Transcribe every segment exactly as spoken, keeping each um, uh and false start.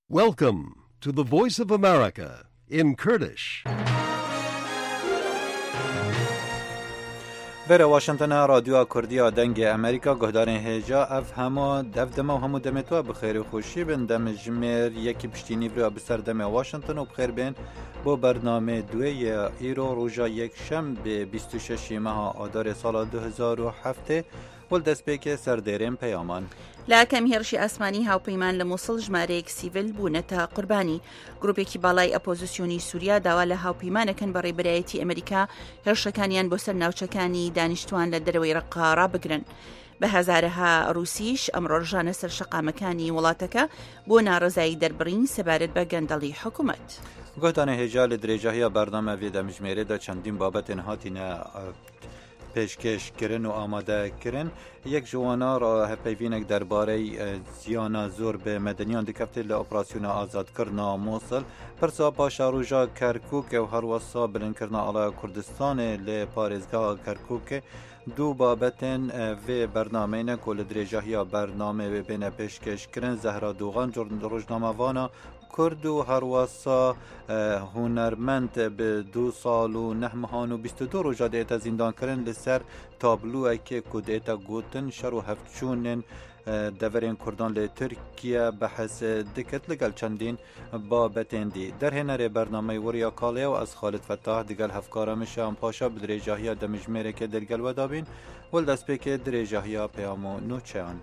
Welcome to the Voice of America in Kurdish. بر واشنطن رادیو کردی دنگ امریکا گهدار هجا اف همو دف دم و همو دمتوا بخیر و خوشی بن دم جمر یکی پشتینی برو بسر دم واشنطن و بخیر بین با برنامه دوی ایرو روژا یک شم به بیست و شش ماه آذر سال دو هزار و هفت ولدست پیک سردرین پیامان لاکەم هێرشی ئاسمانی هاوپەیمان لە مووسڵ ژمارەیەک سیڤل بوونەتە قوربانی. گروپێکی باڵای ئەپۆزیسیۆنی سووریا داوا لە هاوپەیمانەکەن بە ڕێبەرایەتی ئەمریکا هێرشەکانیان بۆ سەر ناوچەکانی دانیشتوان لە دەرەوەی ڕەقا ڕابگرن. بە هەزارەها ڕووسیش ئەمڕۆ ڕژانە سەر شەقامەکانی وڵاتەکە بۆ ناڕزایی دەربڕین سەبارەت بە گەندەڵی حکوومەت. گوتانە هێجا لە درێژەیە بەردەمە وێ دەمژمێرەدا چەندین بابەتێن هاتینە پیشکش کردن و آماده کردن. یک جوانا را هپیوینک درباره زیانا زور به مدنیان دکفته لپراسیون آزاد کردن موصل پرسا پاشا روژا کرکوک و هر وصا بلند کردن علی کردستان لپارزگاه کرکوک دو بابتن و برنامه نکل درجه برنامه بین پیشکش کردن زهرا دوغان روزنامه وانا کرد و هر واسا هنرمند به دو سال و نه ماهان و بیست و دو روزا دیتا زندان کردن لسر تابلو که کودتا گوتن شر و هفتچونن دورین کردان ل ترکیه بحث دکت لگل چندین بابتن دی در هنر برنامه وریا کاله و از خالد فتاح دیگل هفکارم شام پاشا بدرجاهیا دمجمره که درگل ودابین ولدست پیک درجاهیا پیامو نوچان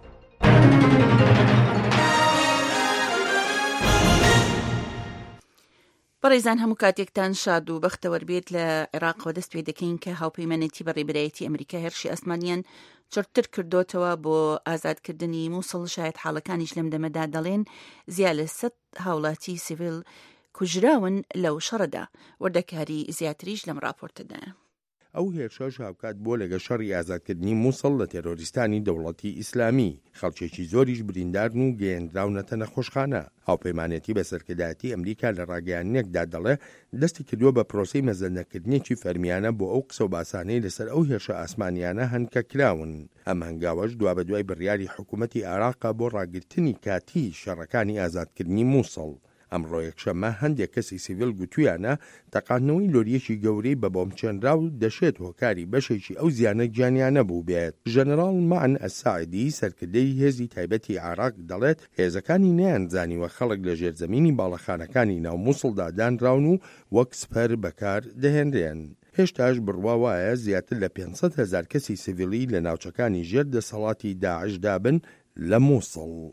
بەڕێزان هەموو کاتێکتان شاد و بەختەوەر بێت لە عێراقەوە دەست پێ دەکەین کە هاوپەیمانێتی بە ڕێبەرایەتی ئەمریکا هێرشی ئەسمانیان چرتر کردوتەوە بۆ ئازادکردنی مووسڵ. شاید حاڵەکانیش لەم دەمەدا دەڵێن زیاد لە سەد هاوڵاتی سیڤیل کوژراون لەو شەڕەدا. وردەکاری زیاتریش لەم راپۆرتەدایە. ئەو هێرشەش هاوکات بۆ لەگە شەڕی ئازادکردنی مووسڵ لە تێرۆریستانی دەوڵەتی ئیسلامی. خەڵکێکی زۆریش بریندارن و گەیەندراونەتە نەخۆشخانە. هاوپەیمانێتی بە سەرکردایەتی ئەمریکا لە ڕاگەیانێکدا دەڵێ دەستی کردووە بە پرۆسەی مەزەندەکردنێکی فەرمیانە بۆ ئەو قسە و باسانەی لەسەر ئەو هێرشە ئاسمانیانە هەنکە کراون. ئەم هەنگاوەش دوا بە دوای بڕیاری حکوومەتی عێراقا بۆ ڕاگررتنی کاتی شەڕەکانی ئازادکردنی مووسڵ. ئەمڕۆ یەکشەممە هەندێک کەسی سیڤیل گوتویانە تەقاندنەوەی لۆریەکی گەورەی بە بۆم چێنراو دەشێت هۆکاری بەشێکی ئەو زیانە گیانیانە بوو بێت. ژەنەراڵ معن ئەساعیدی سەرکردەی هێزی تایبەتی عێراق دەڵێت هێزەکانی نەیانزانیوە خەڵک لە ژێرزەمینی باڵەخانەکانی ناو مووسڵدا دانراون و وەک سپەر بەکار دەهێنرێن. هێشتاش بڕوا وایە زیاتر لە پێنج سەد هەزار کەسی سیڤیلی لە ناوچەکانی ژێر دەسەڵاتی داعشدا بن لە مووسڵ.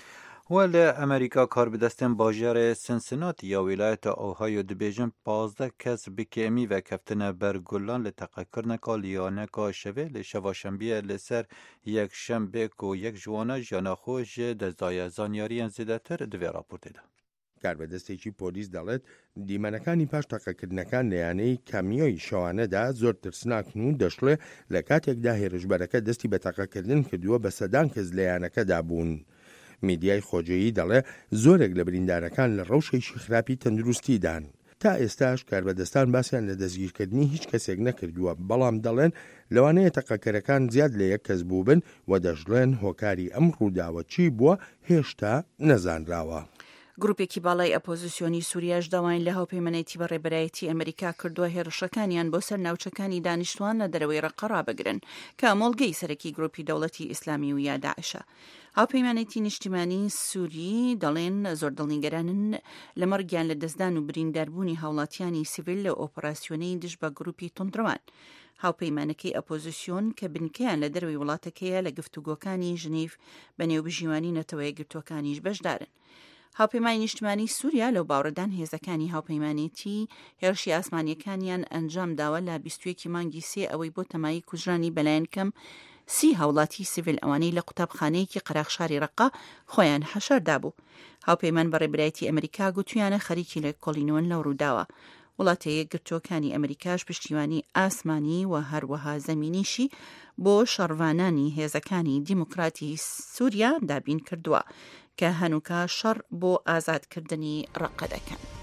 ولی امریکا کار بدستن باجر سنسناتی یا ولایت اوهایو دبیجن پازده کس بکیمی و کفتن برگلان لتقاکرن کالیانه که شوه لشواشنبیه لسر یک شنبه که یک جوانا جانا خوش دزدای زانیاری زیده تر دوی راپورتی ده. کاربەدەستێکی پۆلیس دەڵێت دیمەنەکانی پاش تەقەکردنەکان لەیانەی کامیۆی شەوانەدا زۆر ترسناکن و دەشڵێ لە کاتێکدا هێرشبەرەکە دەستی بە تەقەکردن کردووە بە سەدان کەس لەیانەکەدا بوون. میدیای خۆجەیی دەڵێ زۆرێک لە بریندارەکان لە ڕەوشێکی خراپی تەندروستیدان. تا ئێستاش کاربەدەستان باسییان لە دەستگیرکردنی هیچ کەسێک نەکردووە، بەڵام دەڵێن لەوانەیە تەقەکەرەکان زیاد لە یەک کەس بوو بن و دەژڵێن هۆکاری ئەم ڕووداوە چی بووە هێشتا نەزانراوە. گروپێکی باڵای ئەپۆزیسیۆنی سووریاش داوایان لە هاوپەیمانێتی بە ڕێبەرایەتی ئەمریکا کردووە هێرشەکانیان بۆ سەر ناوچەکانی دانیشتوان لە دەرەوەی ڕەقە ڕابگرن کە مۆڵگەی سەرەکی گروپی دەوڵەتی ئیسلامی و یا داعشە. هاوپەیمانێتی نیشتیمانی سووری دەڵێن زۆر دڵنیگەرانن لە مەرگیان لە دەستدان و برینداربوونی هاوڵاتیانی سیڤیل لە ئۆپەراسیۆنەی دژ بە گروپی تۆندڕەوان. هاوپەیمانەکەی ئەپۆزیسیۆن کە بنکەیان لە دەروی وڵاتەکەیە لە گفتوگۆکانی ژنیف بە نێوبژیوانی نەتەوەیە گرتوەکانیش بەشدارن. هاوپەیمانی نیشتیمانی سووریا لەو باوەڕدان هێزەکانی هاوپەیمانێتی هێرشی ئاسمانیەکانیان ئەنجام داوە لە بیست و یەکی مانگی سێ ئەوەی بۆ تەمایی کوژرانی بەلایەن کەم سی هاوڵاتی سیڤیل ئەوانەی لە قوتابخانەیەکی قەراغشاری ڕەقا خۆیان حەشاردا بوو. هاوپەیمان بە ڕێبەرایەتی ئەمریکا گوتویانە خەریکی لە کۆڵینەوەن لەو ڕووداوە. وڵاتەیە گرتوەکانی ئەمریکاش پشتیوانی ئاسمانی و هەروەها زەمینیشی بۆ شەڕوانانی هێزەکانی دیموکراتی سووریا دابین کردووە کە هەنووکە شەڕ بۆ ئازادکردنی ڕەقە دەکەن.